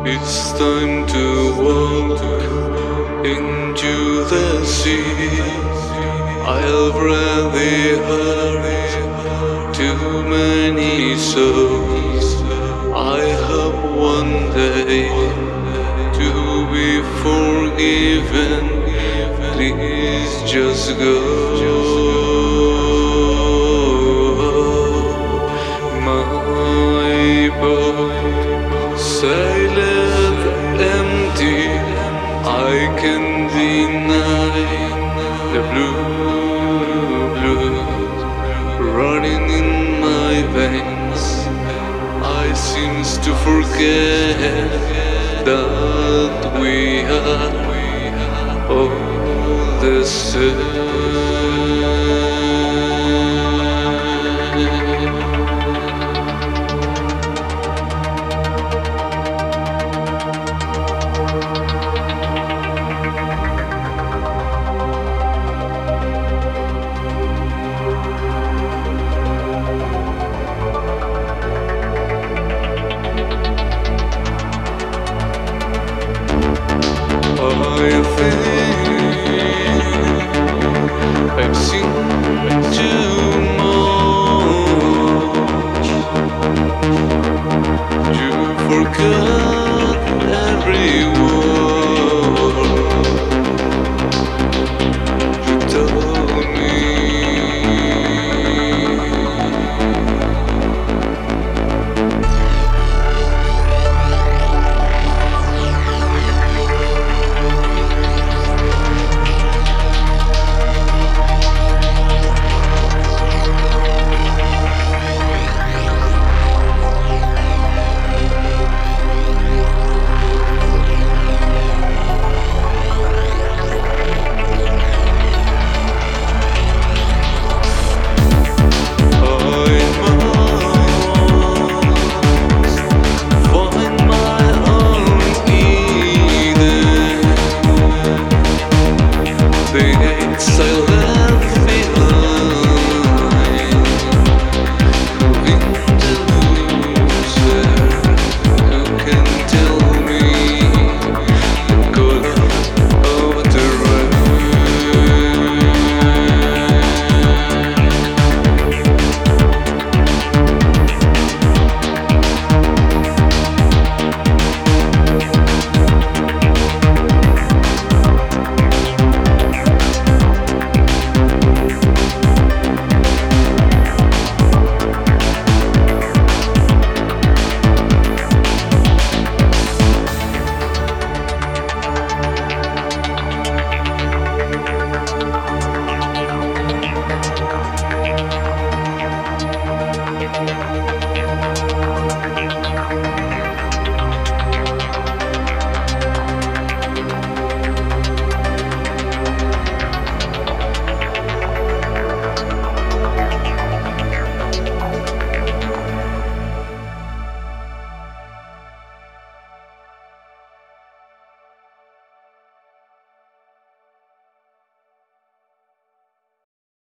It's time to walk into the sea. I've already hurt too many souls. I hope one day to be forgiven. Please just go. My boat sailed empty. I can deny the blues running in my veins. I seems to forget that we are all the same. I think I've seen too much. You forgot everyone.